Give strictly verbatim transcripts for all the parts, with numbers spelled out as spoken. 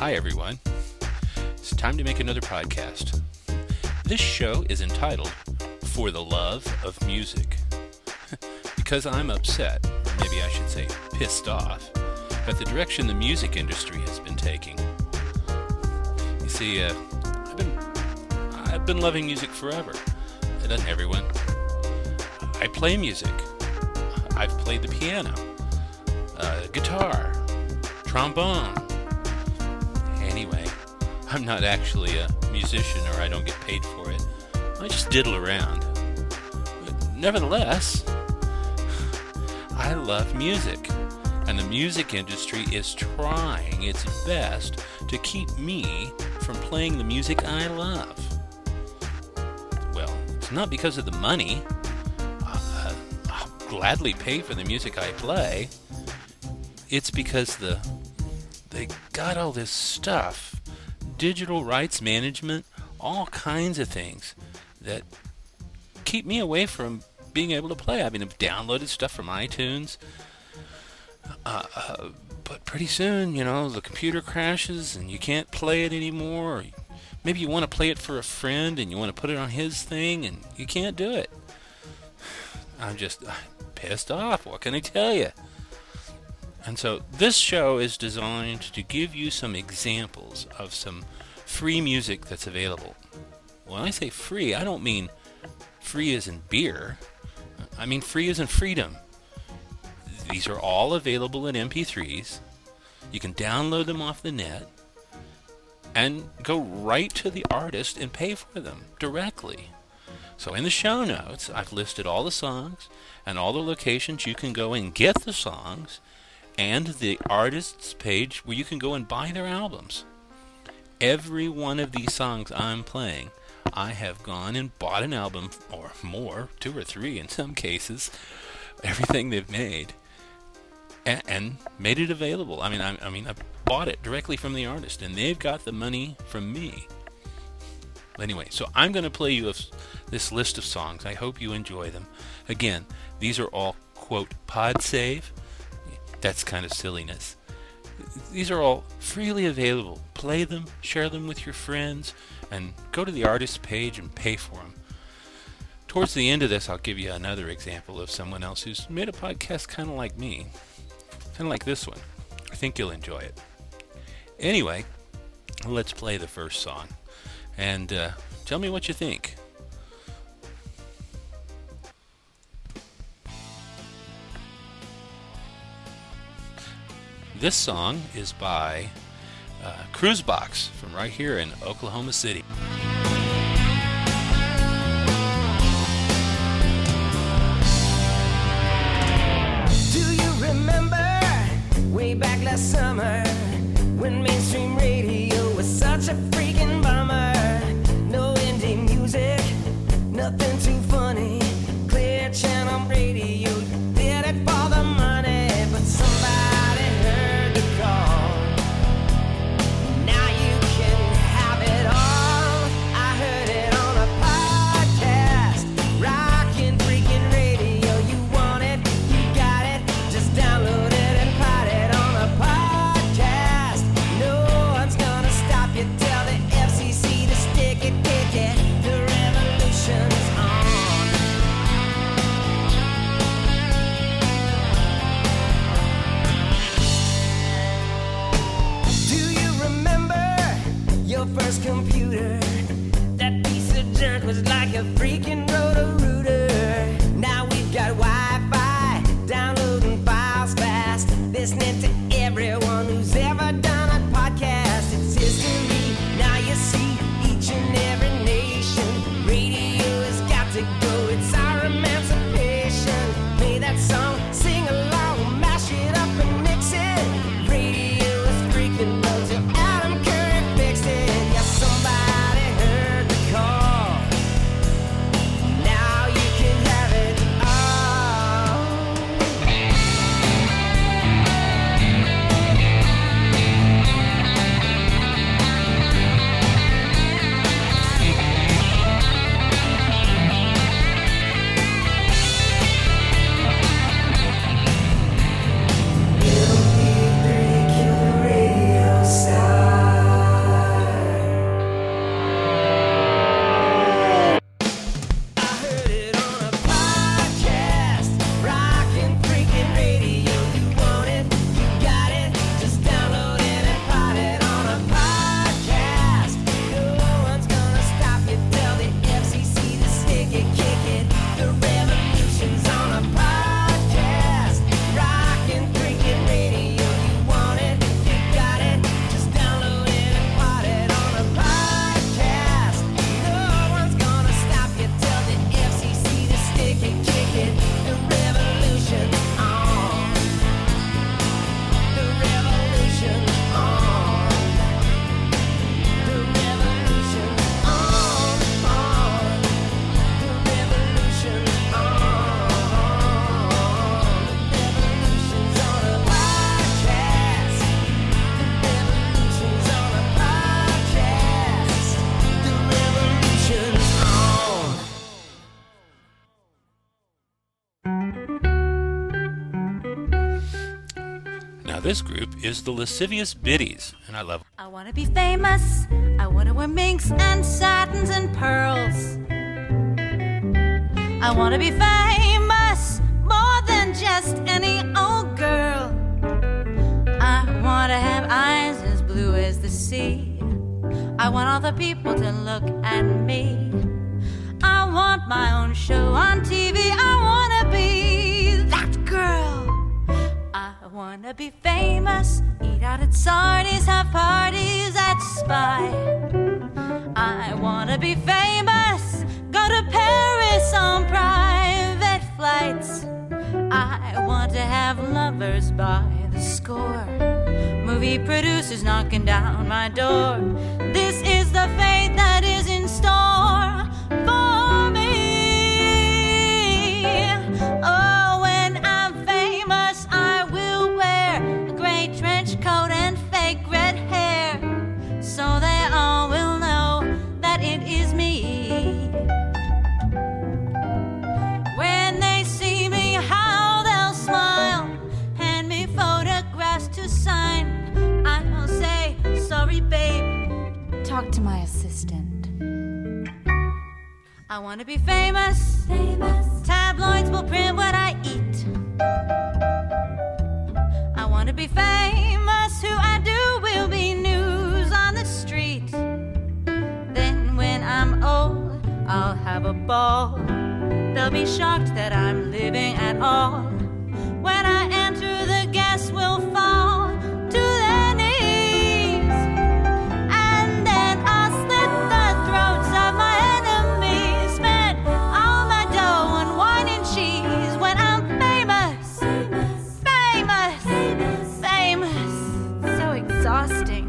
Hi, everyone. It's time to make another podcast. This show is entitled For the Love of Music. Because I'm upset, or maybe I should say pissed off, at the direction the music industry has been taking. You see, uh, I've been I've been loving music forever. Doesn't everyone? I play music. I've played the piano, uh, guitar, trombone. Anyway, I'm not actually a musician, or I don't get paid for it. I just diddle around. But nevertheless, I love music, and the music industry is trying its best to keep me from playing the music I love. Well, it's not because of the money. Uh, I'll gladly pay for the music I play. It's because the they got all this stuff, digital rights management, all kinds of things that keep me away from being able to play. I mean, I've downloaded stuff from iTunes, uh, uh, but pretty soon, you know, the computer crashes and you can't play it anymore. Or maybe you want to play it for a friend and you want to put it on his thing and you can't do it. I'm just I'm pissed off. What can I tell you? And so this show is designed to give you some examples of some free music that's available. When I say free, I don't mean free as in beer. I mean free as in freedom. These are all available in M P threes. You can download them off the net and go right to the artist and pay for them directly. So in the show notes, I've listed all the songs and all the locations you can go and get the songs, and the artist's page where you can go and buy their albums. Every one of these songs I'm playing, I have gone and bought an album, or more, two or three in some cases, everything they've made, and, and made it available. I mean, I, I mean, I bought it directly from the artist, and they've got the money from me. Anyway, so I'm going to play you a, this list of songs. I hope you enjoy them. Again, these are all, quote, pod save. That's kind of silliness. These are all freely available. Play them, share them with your friends, and go to the artist's page and pay for them. Towards the end of this, I'll give you another example of someone else who's made a podcast kind of like me. Kind of like this one. I think you'll enjoy it. Anyway, let's play the first song. And uh, tell me what you think. This song is by uh, Cruisebox from right here in Oklahoma City. Do you remember way back last summer when mainstream radio was such a freaking bummer? No indie music, nothing too funny. Clear channel radio, you did it for the money, but somebody heard the call. Now you can have it all. Now this group is the Lascivious Biddies, and I love. I want to be famous. I want to wear minks and satins and pearls. I want to be famous more than just any old girl. I want to have eyes as blue as the sea. I want all the people to look at me. I want my own show on T V. I want to be that girl. I want to be famous. Eat out at Sardi's, have parties at Spy. I want to be famous. Go to Paris on private flights. I want to have lovers by the score. Movie producers knocking down my door. This is the fate that is in store for me. Oh, when I'm famous, I will wear a gray trench coat and fake red hair, so they all will know that it is me. When they see me, how they'll smile, hand me photographs to sign. I'll say, sorry babe, talk to my assistant. I want to be famous. Famous. Tabloids will print what I eat. I want to be famous. Who I do will be news on the street. Then when I'm old, I'll have a ball. They'll be shocked that I'm living at all. When I enter, the guests will fall to their knees, and then I'll slit the throats of my enemies. Spend all my dough on wine and cheese. When I'm famous, famous, famous, famous. So exhausting.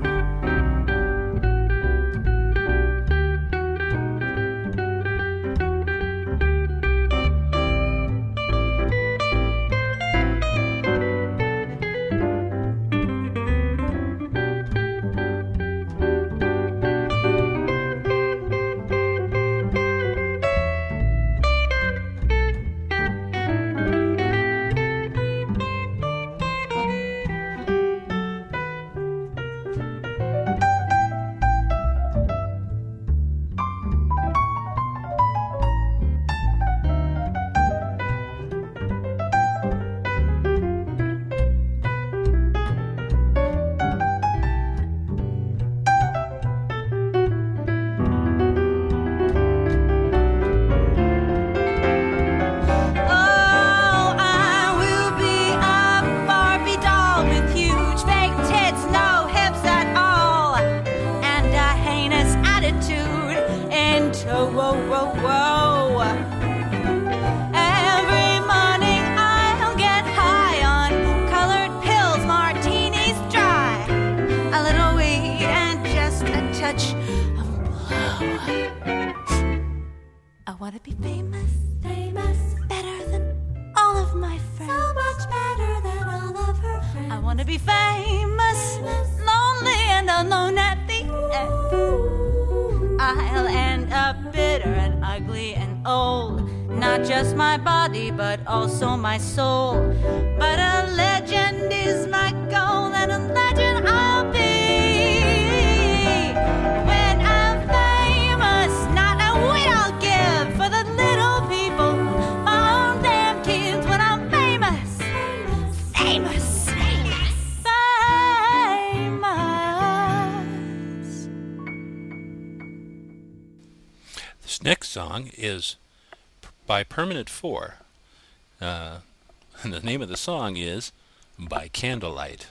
I want to be famous, famous, better than all of my friends. So much better than all of her friends. I want to be famous, famous, lonely and alone at the end. I'll end up bitter and ugly and old. Not just my body, but also my soul. But a legend is my goal, and a legend I'll be. When I'm famous, not a whit I'll give for the little people, my own damn kids. When I'm famous, famous, famous, famous. This next song is by Permanent Four. Uh, and the name of the song is By Candlelight.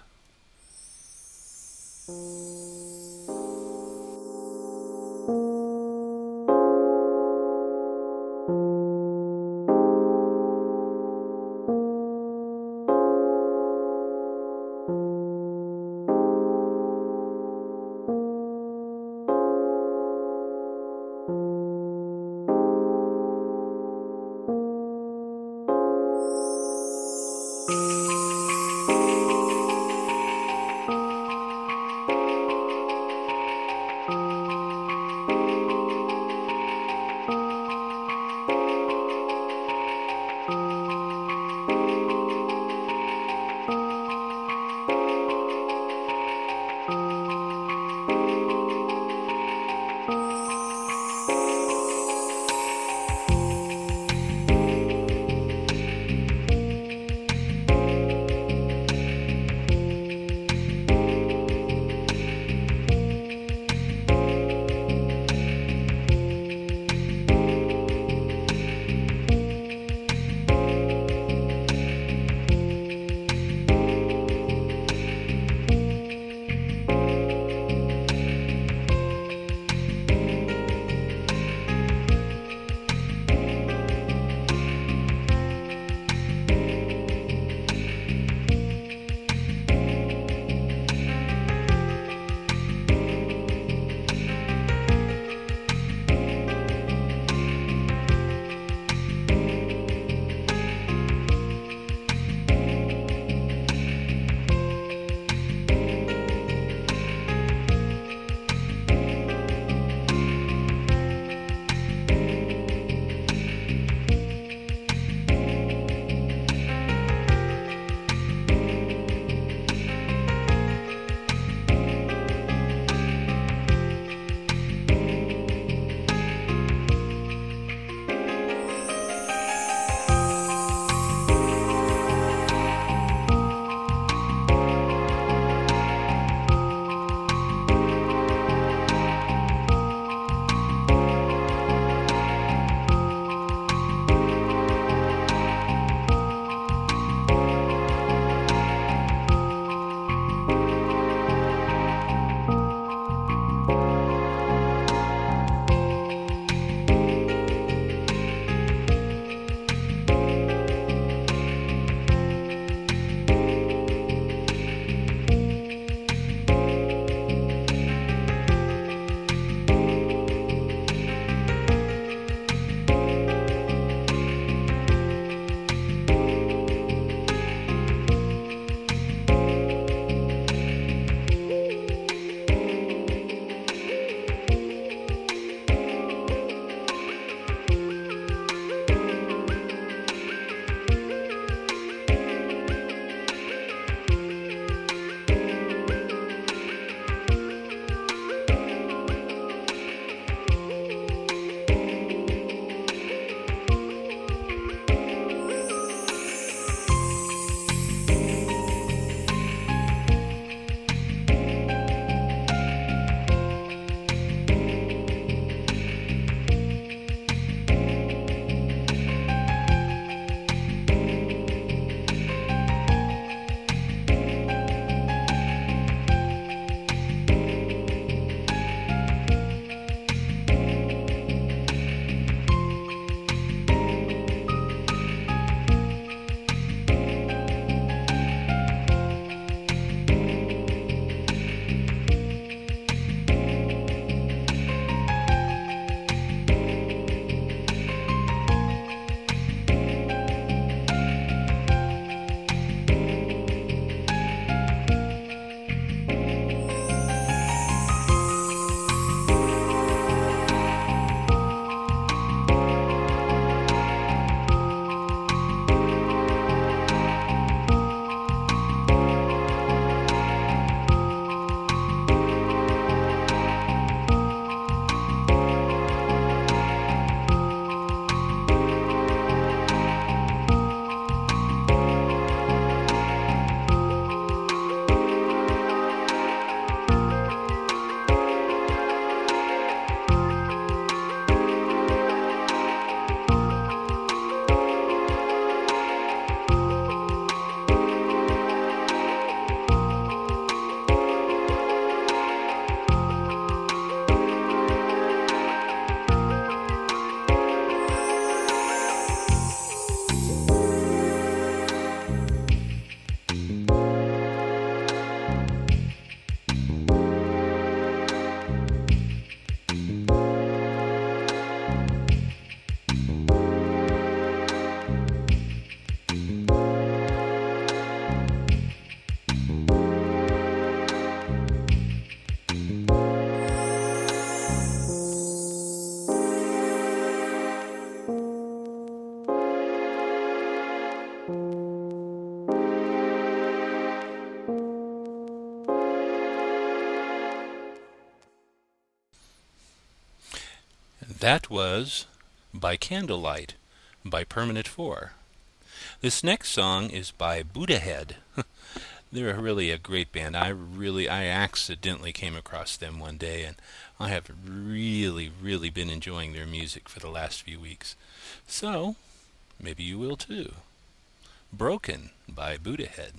That was By Candlelight by Permanent Four. This next song is by Buddhahead. They're really a great band. I really, I accidentally came across them one day, and I have really, really been enjoying their music for the last few weeks. So, maybe you will too. Broken by Buddhahead.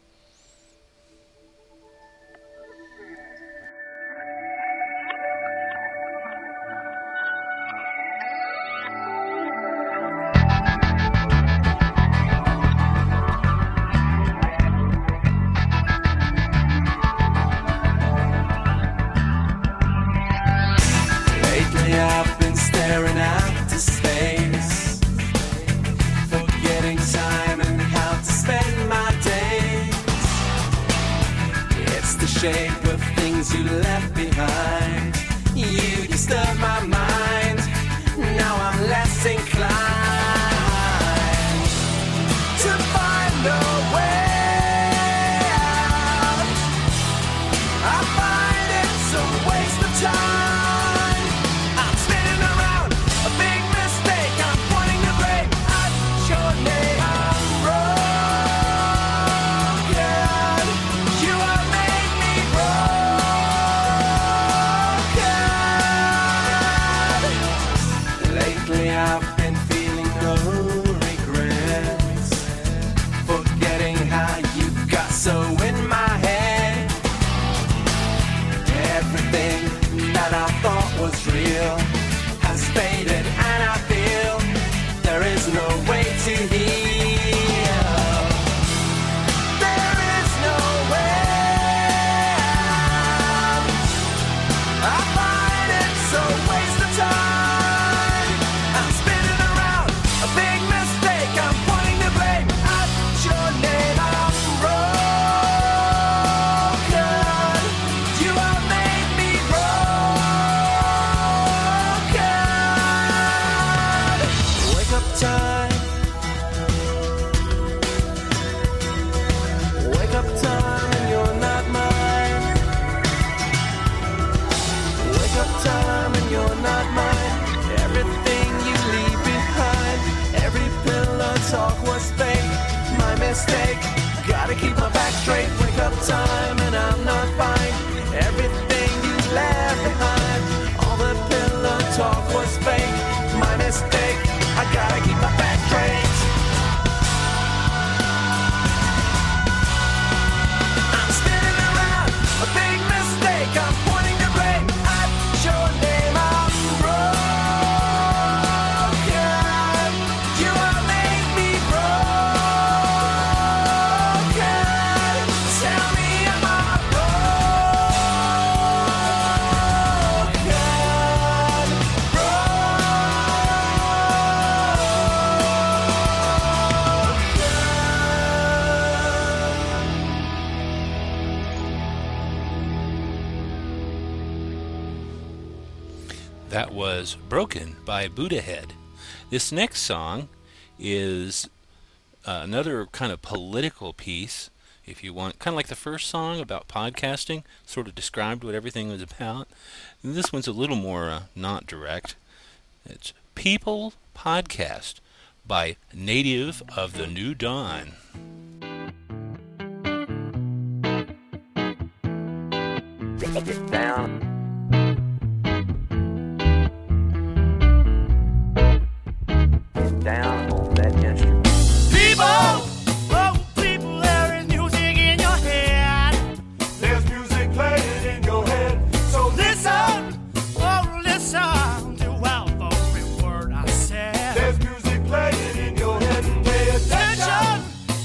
I've been staring out to space, forgetting time and how to spend my days. It's the shape of things you left behind. You disturb my mind. Now I'm less inclined to find a way out. I find it's a waste of time. So in my head, everything that I thought was real has faded, and I feel there is no way to heal. There is no way out. I find it's a waste of time. I'm spinning around a big mistake. I'm pointing the blame at your name. I'm wrong. Talk was fake, my mistake. Gotta keep my back straight. Wake up time and I'm not fine. Everything you left behind, all the pillow talk was fake, my mistake. I gotta keep my back straight. I'm spinning around a big mistake. I'm pointing the blame at your name. I'm wrong. That was Broken by Buddhahead. This next song is uh, another kind of political piece, if you want, kind of like the first song about podcasting, sort of described what everything was about. And this one's a little more uh, not direct. It's People Podcast by Native of the New Dawn. Get down. Down on that instrument. People, oh people, there is music in your head. There's music playing in your head. So Listen, oh listen to every word I said. there's music playing in your head. Pay attention. Attention,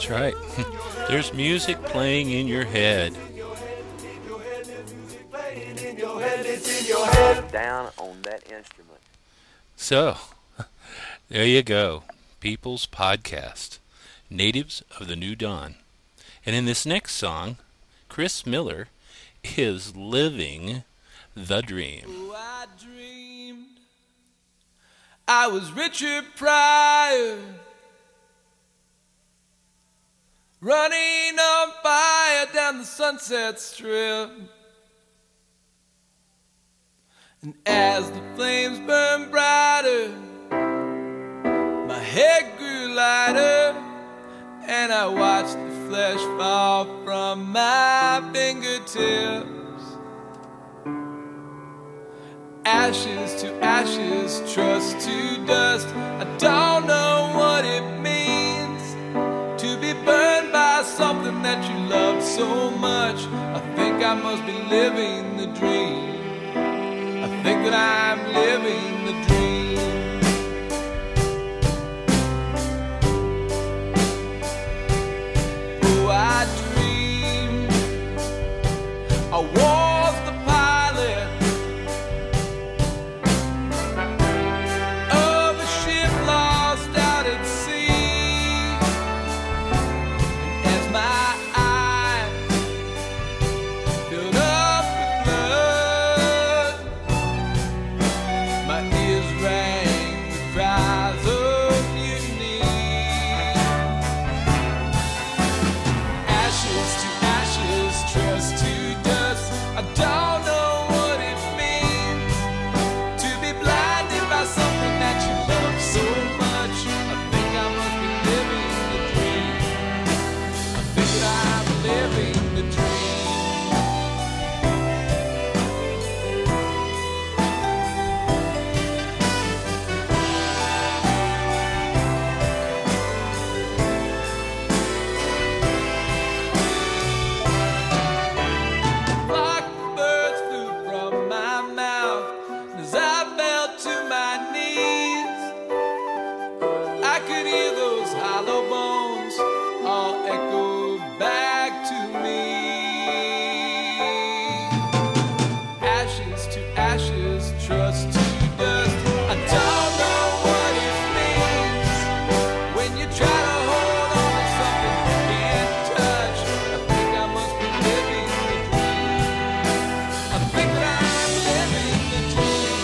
That's right. There's music playing in your head. Down on that instrument. So, there you go. People's Podcast. Natives of the New Dawn. And in this next song, Chris Miller is living the dream. Oh, I dreamed I was Richard Pryor, running on fire down the Sunset Strip. And as the flames burned brighter, my head grew lighter, and I watched the flesh fall from my fingertips. Ashes to ashes, trust to dust. I don't know what it means to be burned by something that you love so much. I think I must be living the dream. I think that I'm living the dream. Oh, I dreamed I was the pilot of a ship lost out at sea. And as my eyes filled up with blood, my ears rang with cries of mutiny. Ashes to ashes, trust to dust. I don't know what it means to be blinded by something that you love so much. I think I must be living the dream. I think that I'm living the dream. Blackbirds flew from my mouth as I fell to my knees. I could hear those hollow bones all echo back to me. Ashes to ashes, trust to dust. I don't know what it means when you try to hold on to something you can't touch. I think I must be living the dream. I think that I'm living the dream.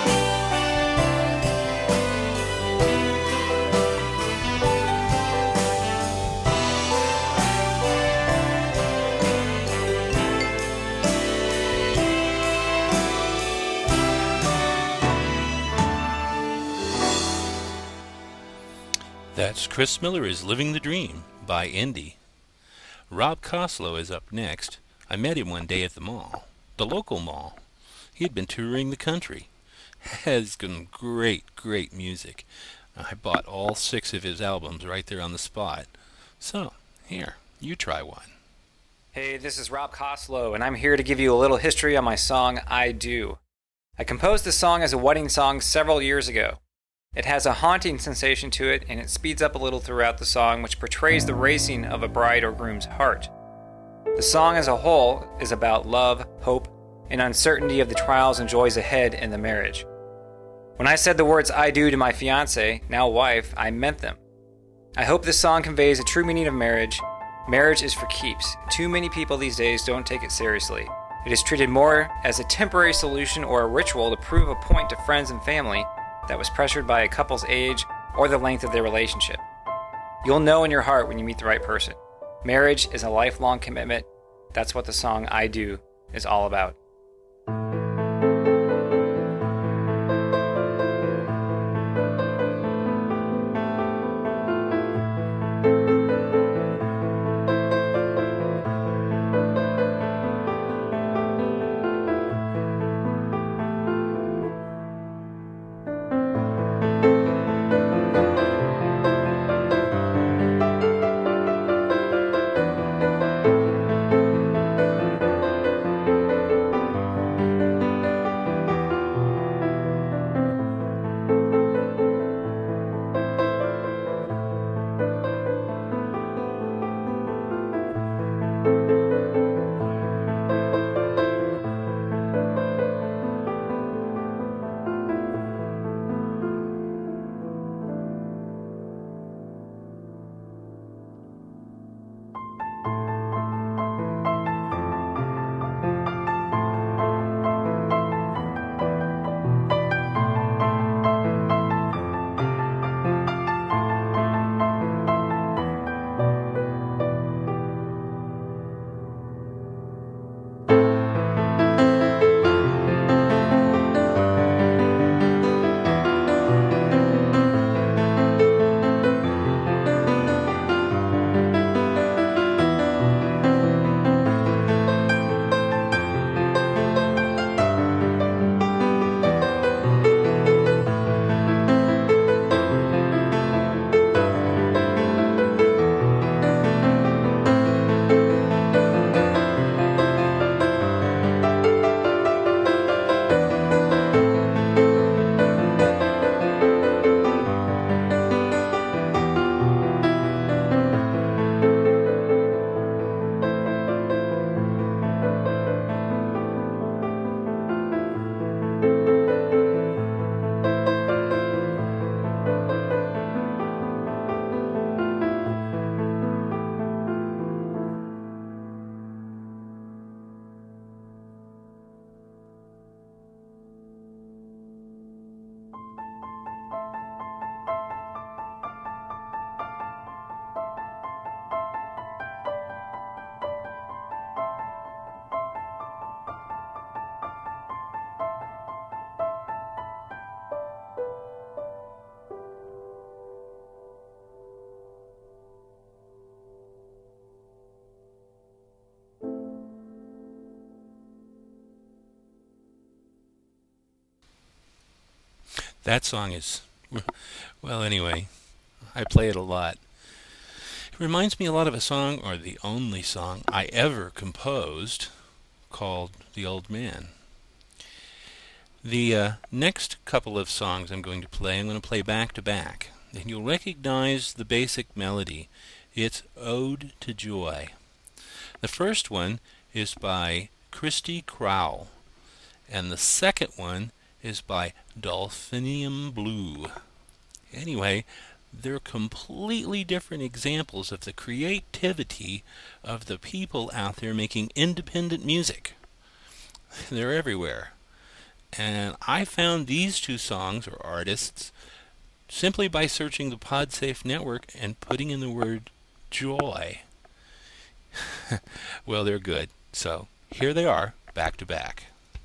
That's Chris Miller is Living the Dream by Indy. Rob Koslow is up next. I met him one day at the mall, the local mall. He had been touring the country. Has some great, great music. I bought all six of his albums right there on the spot. So, here, you try one. Hey, this is Rob Koslow, and I'm here to give you a little history on my song, I Do. I composed this song as a wedding song several years ago. It has a haunting sensation to it, and it speeds up a little throughout the song, which portrays the racing of a bride or groom's heart. The song as a whole is about love, hope, and uncertainty of the trials and joys ahead in the marriage. When I said the words I do to my fiancée, now wife, I meant them. I hope this song conveys a true meaning of marriage. Marriage is for keeps. Too many people these days don't take it seriously. It is treated more as a temporary solution or a ritual to prove a point to friends and family that was pressured by a couple's age or the length of their relationship. You'll know in your heart when you meet the right person. Marriage is a lifelong commitment. That's what the song I Do is all about. That song is, well, anyway, I play it a lot. It reminds me a lot of a song, or the only song I ever composed, called The Old Man. The uh, next couple of songs I'm going to play, I'm going to play back to back. And you'll recognize the basic melody. It's Ode to Joy. The first one is by Christy Crowell, and the second one is by Dolphinium Blue. Anyway, they're completely different examples of the creativity of the people out there making independent music. They're everywhere. And I found these two songs or artists simply by searching the PodSafe network and putting in the word joy. Well, they're good. So here they are, back to back.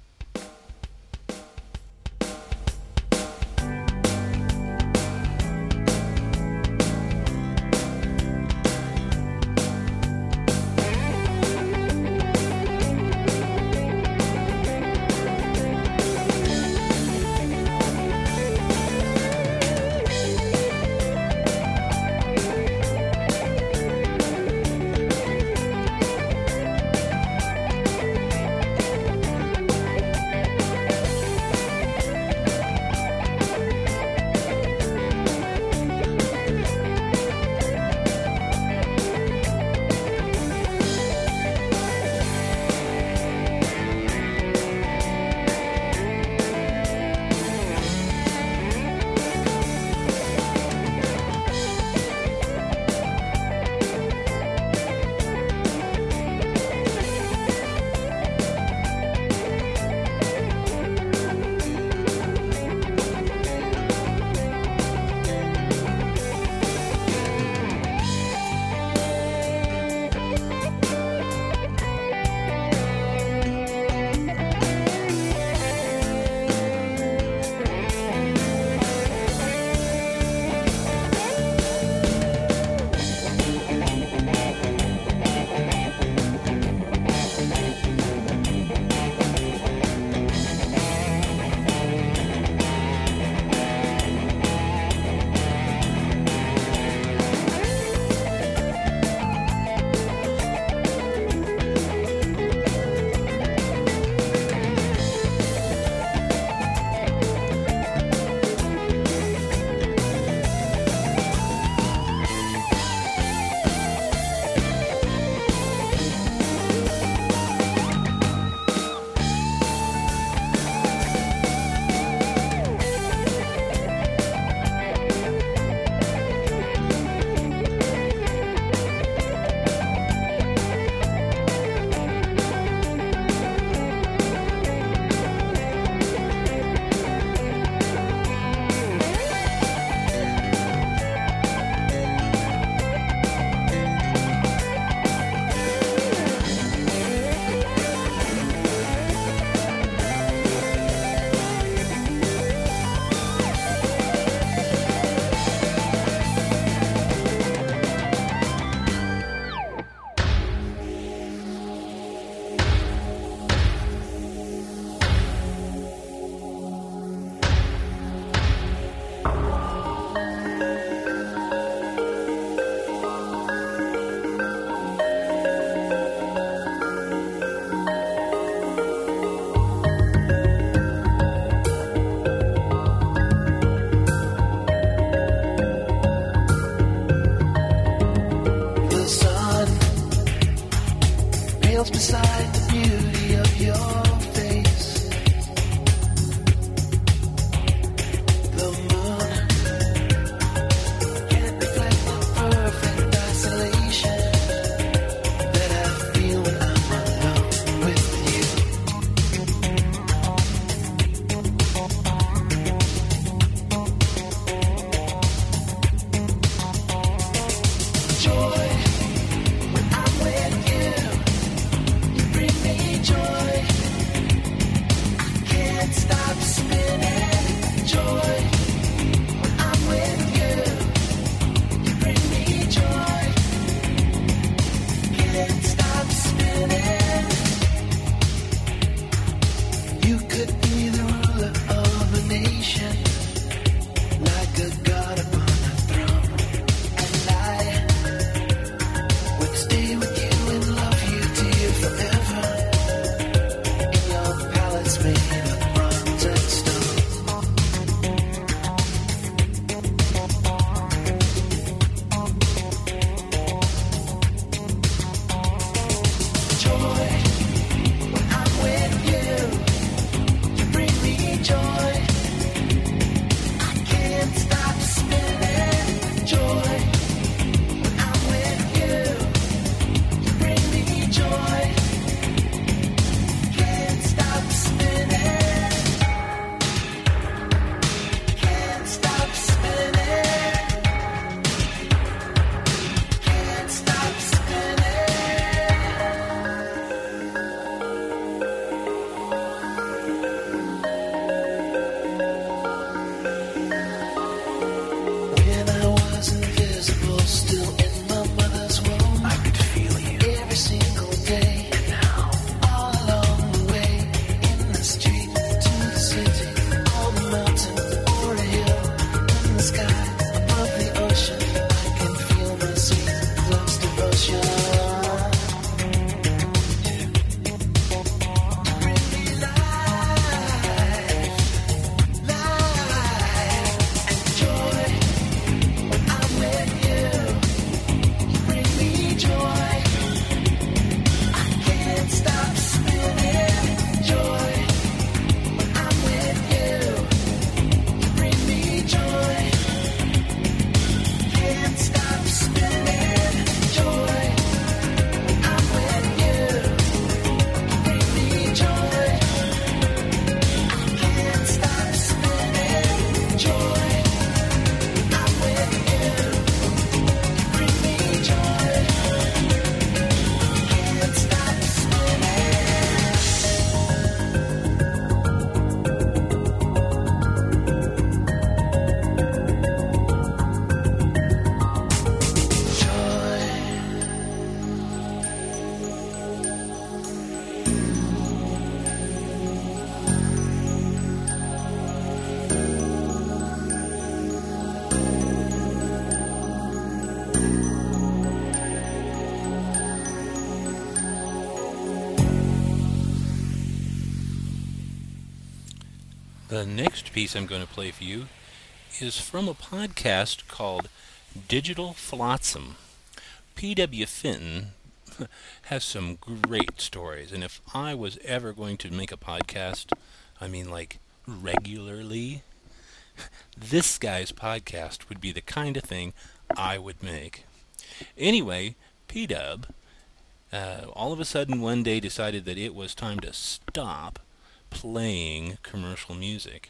Beside the beauty of your face, the moon can't reflect the perfect isolation that I feel when I'm alone with you. Joy when I'm with you. Bring The next piece I'm going to play for you is from a podcast called Digital Flotsam. P W Fenton has some great stories, and if I was ever going to make a podcast, I mean like regularly, this guy's podcast would be the kind of thing I would make. Anyway, P-Dub, uh, all of a sudden one day decided that it was time to stop playing commercial music.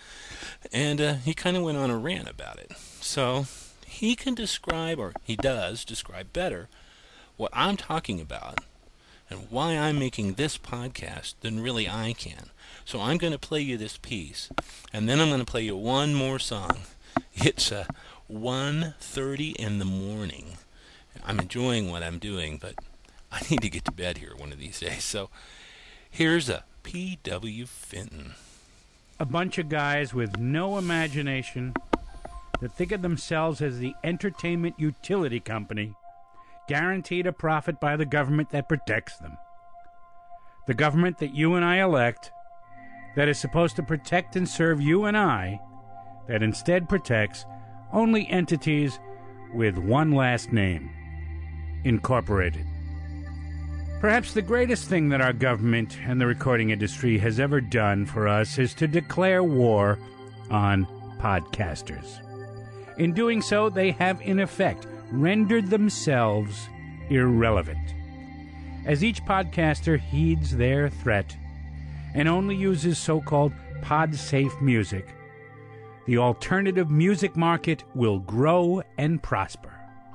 And uh, he kind of went on a rant about it. So he can describe, or he does describe better, what I'm talking about and why I'm making this podcast than really I can. So I'm going to play you this piece, and then I'm going to play you one more song. It's uh, one thirty in the morning. I'm enjoying what I'm doing, but I need to get to bed here one of these days. So here's a P W Fenton. A bunch of guys with no imagination that think of themselves as the entertainment utility company, guaranteed a profit by the government that protects them. The government that you and I elect, that is supposed to protect and serve you and I, that instead protects only entities with one last name, Incorporated. Perhaps the greatest thing that our government and the recording industry has ever done for us is to declare war on podcasters. In doing so, they have, in effect, rendered themselves irrelevant. As each podcaster heeds their threat and only uses so-called pod-safe music, the alternative music market will grow and prosper.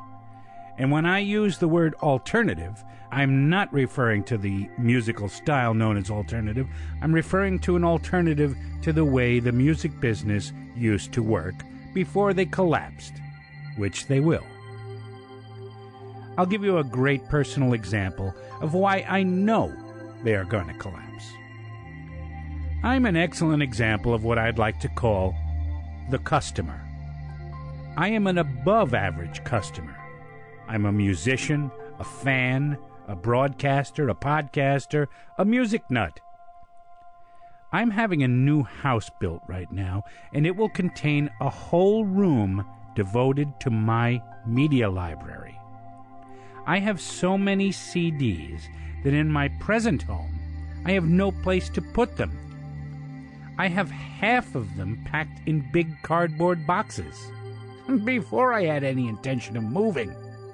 And when I use the word alternative, I'm not referring to the musical style known as alternative. I'm referring to an alternative to the way the music business used to work before they collapsed, which they will. I'll give you a great personal example of why I know they are going to collapse. I'm an excellent example of what I'd like to call the customer. I am an above-average customer. I'm a musician, a fan, a broadcaster, a podcaster, a music nut. I'm having a new house built right now, and it will contain a whole room devoted to my media library. I have so many C Ds that in my present home, I have no place to put them. I have half of them packed in big cardboard boxes, before I had any intention of moving.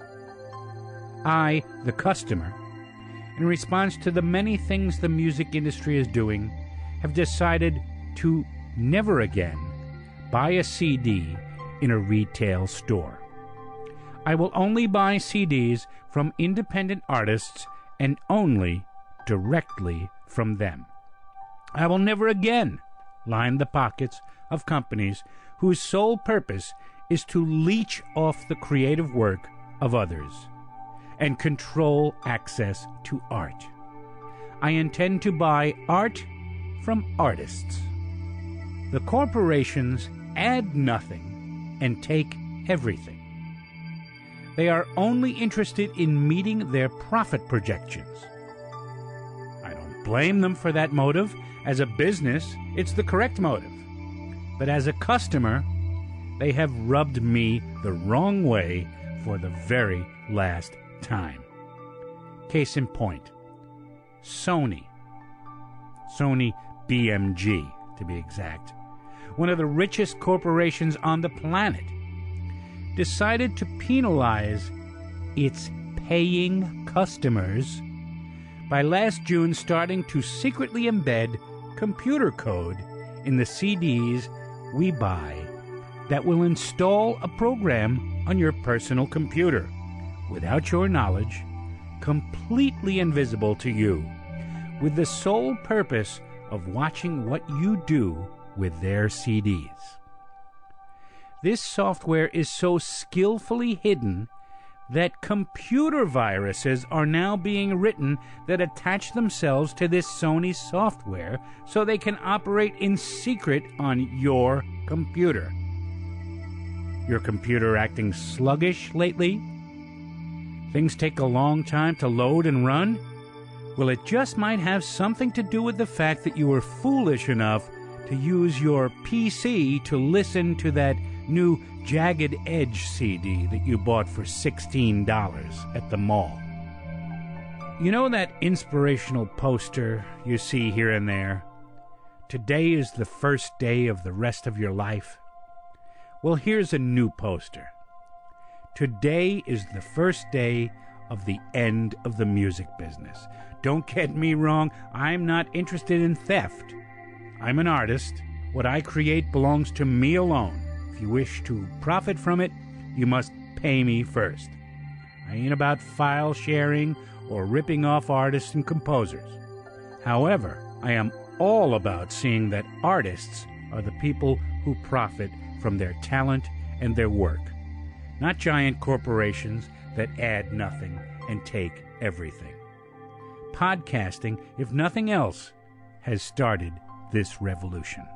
I, the customer, in response to the many things the music industry is doing, have decided to never again buy a C D in a retail store. I will only buy C Ds from independent artists and only directly from them. I will never again line the pockets of companies whose sole purpose is to leech off the creative work of others and control access to art. I intend to buy art from artists. The corporations add nothing and take everything. They are only interested in meeting their profit projections. I don't blame them for that motive. As a business, it's the correct motive. But as a customer, they have rubbed me the wrong way for the very last time. Case in point, Sony. Sony B M G, to be exact. One of the richest corporations on the planet decided to penalize its paying customers by last June starting to secretly embed computer code in the C Ds we buy that will install a program on your personal computer without your knowledge, completely invisible to you, with the sole purpose of watching what you do with their C Ds. This software is so skillfully hidden that computer viruses are now being written that attach themselves to this Sony software so they can operate in secret on your computer. Your computer acting sluggish lately? Things take a long time to load and run? Well, it just might have something to do with the fact that you were foolish enough to use your P C to listen to that new Jagged Edge C D that you bought for sixteen dollars at the mall. You know that inspirational poster you see here and there? Today is the first day of the rest of your life. Well, here's a new poster. Today is the first day of the end of the music business. Don't get me wrong, I'm not interested in theft. I'm an artist. What I create belongs to me alone. If you wish to profit from it, you must pay me first. I ain't about file sharing or ripping off artists and composers. However, I am all about seeing that artists are the people who profit from their talent and their work, not giant corporations that add nothing and take everything. Podcasting, if nothing else, has started this revolution.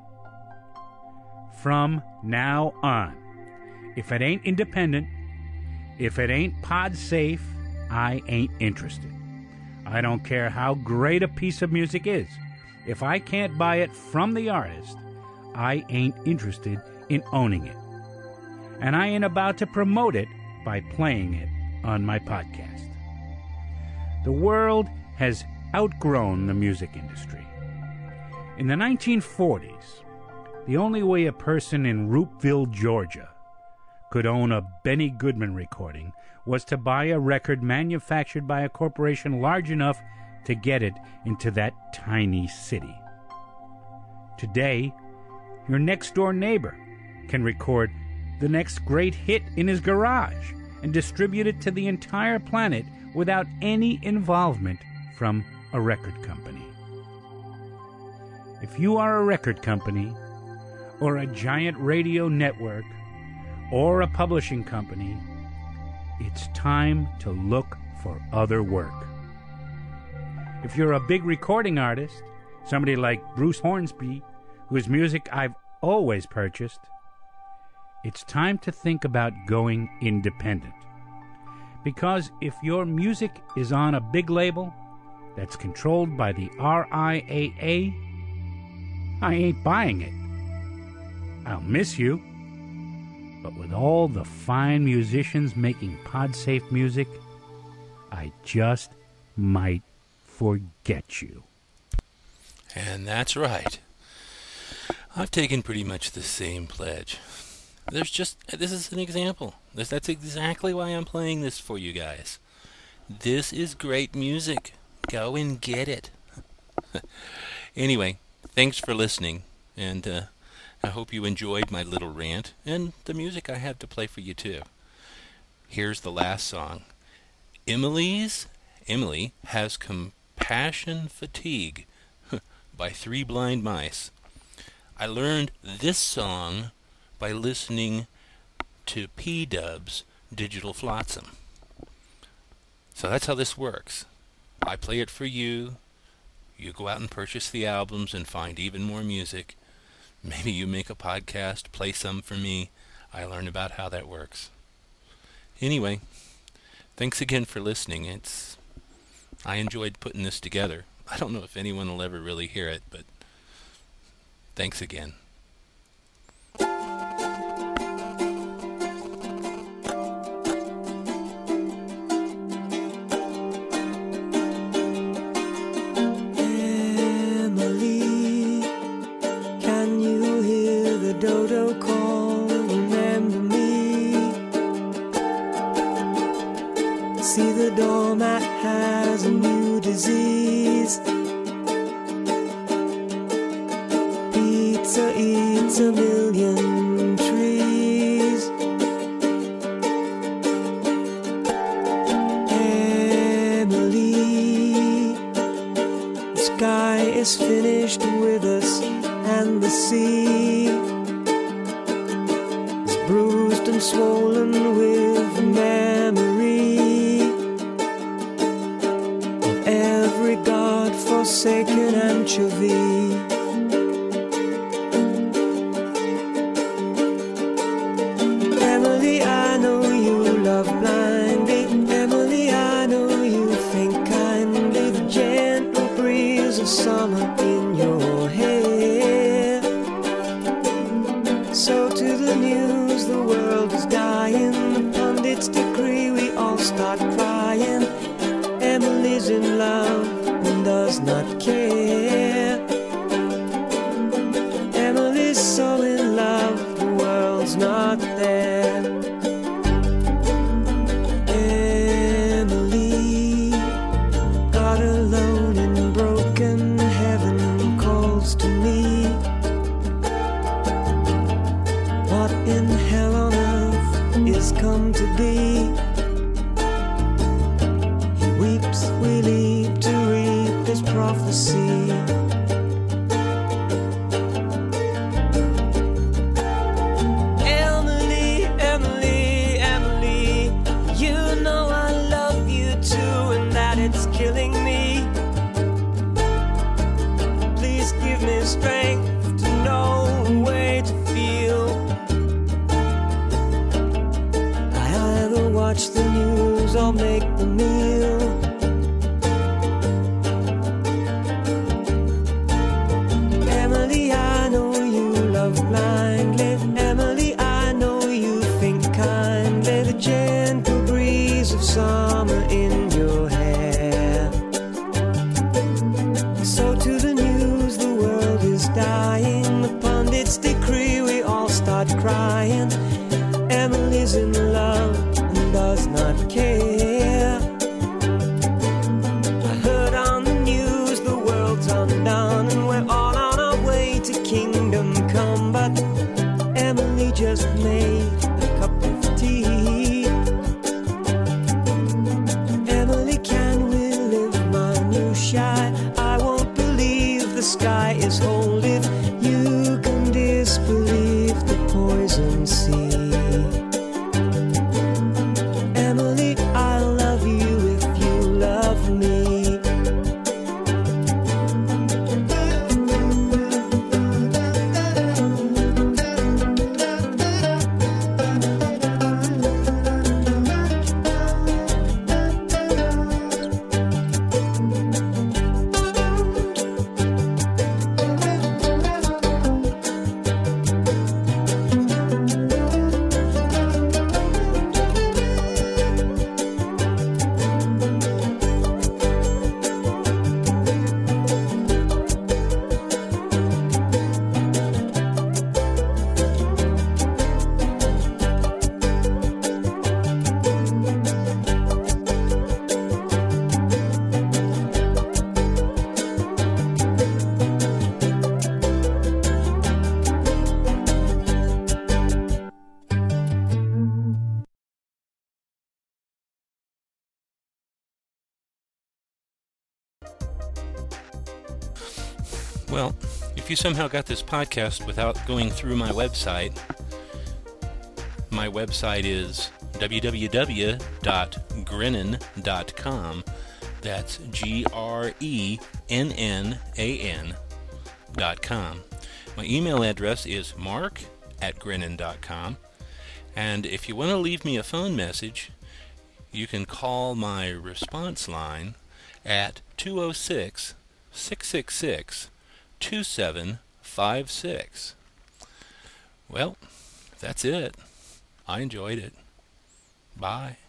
From now on, if it ain't independent, if it ain't pod safe, I ain't interested. I don't care how great a piece of music is. If I can't buy it from the artist, I ain't interested in owning it. And I ain't about to promote it by playing it on my podcast. The world has outgrown the music industry. In the nineteen forties, the only way a person in Roopville, Georgia, could own a Benny Goodman recording was to buy a record manufactured by a corporation large enough to get it into that tiny city. Today, your next-door neighbor can record the next great hit in his garage and distribute it to the entire planet without any involvement from a record company. If you are a record company, or a giant radio network, or a publishing company, it's time to look for other work. If you're a big recording artist, somebody like Bruce Hornsby, whose music I've always purchased, it's time to think about going independent. Because if your music is on a big label that's controlled by the R I A A, I ain't buying it. I'll miss you, but with all the fine musicians making pod-safe music, I just might forget you. And that's right. I've taken pretty much the same pledge. There's just, this is an example. This, that's exactly why I'm playing this for you guys. This is great music. Go and get it. Anyway, thanks for listening, and uh, I hope you enjoyed my little rant and the music I have to play for you too. Here's the last song. Emily's Emily Has Compassion Fatigue by Three Blind Mice. I learned this song by listening to P-Dub's Digital Flotsam. So that's how this works. I play it for you. You go out and purchase the albums and find even more music. Maybe you make a podcast, play some for me. I learn about how that works. Anyway, thanks again for listening. It's I enjoyed putting this together. I don't know if anyone will ever really hear it, but thanks again. Emily, can you hear the dodo call? Remember me. See, the doormat has a new disease. Pizza eats a million trees. Emily, the sky is finished with us, and the sea is bruised and swollen with memory of every God-forsaken anchovy. Emily, I know you love blindly. Emily, I know you think kindly. The gentle breeze of summer in your hair Emily's in love and does not care. Emily's so in love, the world's not there. Emily, God alone in broken heaven calls to me. What in hell on earth is come to be? He weeps, we leap to reap his prophecy. Emily, Emily, Emily, you know I love you too, and that it's killing me. Please give me strength to know a way to feel. I either watch the news or make the meal. Emily, I know you love blindly. Emily, I know you think kindly. The gentle breeze of summer in your hair. So to the news, the world is dying. The pundits decree we all start crying. Emily's in love and does not care. I heard on the news the world's undone and we're all on our way to kingdom come. But Emily just made a cup of tea. Emily, can we live minutiae? I won't believe the sky is whole if you can disbelieve the poison sea. Emily, I love you if you love me. Well, if you somehow got this podcast without going through my website, my website is w w w dot grennan dot com. That's G R E N N A N dot com. My email address is mark at grennan dot com. And if you want to leave me a phone message, you can call my response line at two oh six, six six six, two seven five six. Well, that's it. I enjoyed it. Bye.